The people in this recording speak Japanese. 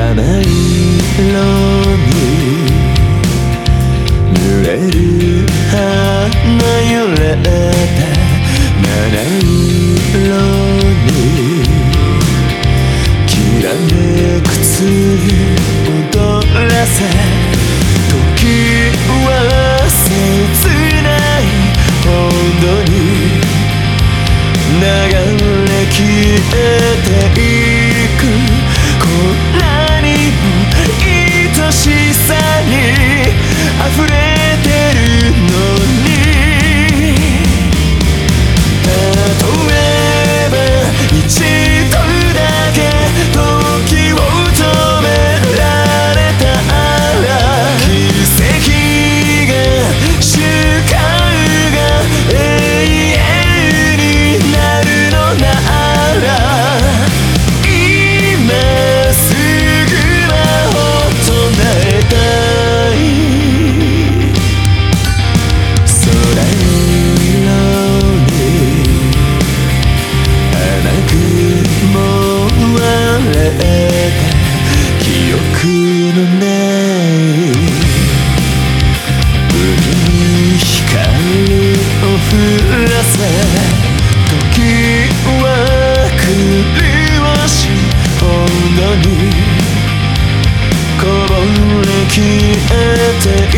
七色に濡れる花揺れた七色にきらめく月踊らせ時は切ないほどに流れ消えていくこんなにも愛しさに溢れてるのに例えば一度だけ時を止められたら奇跡が習慣が永遠になるのなら今すぐ魔を唱えたい空色に甘く燃われた記憶のない海に光を降らせ時は苦しいほどにこぼれ消えて